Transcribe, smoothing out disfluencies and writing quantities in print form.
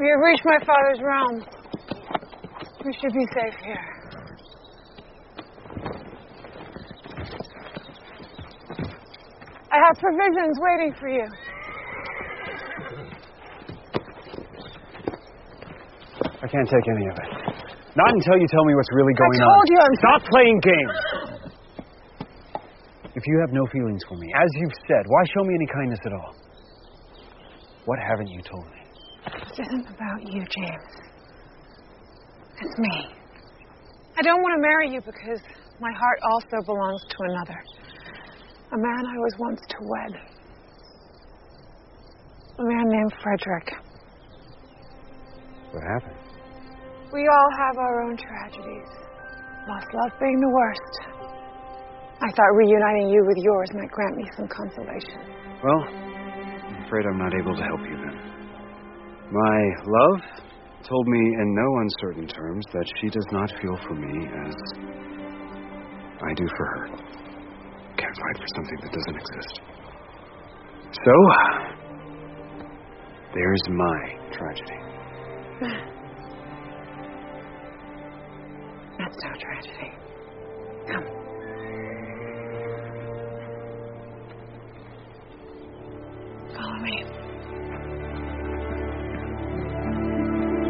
We have reached my father's realm. We should be safe here. I have provisions waiting for you. I can't take any of it. Not until you tell me what's really going on. I told you I'm... Stop playing games! If you have no feelings for me, as you've said, why show me any kindness at all? What haven't you told me? This isn't about you, James. It's me. I don't want to marry you because my heart also belongs to another. A man I was once to wed. A man named Frederick. What happened? We all have our own tragedies. Lost love being the worst. I thought reuniting you with yours might grant me some consolation. Well, I'm afraid I'm not able to help you then. My love told me in no uncertain terms that she does not feel for me as I do for her. Can't fight for something that doesn't exist. So, there's my tragedy. That's no tragedy. Come.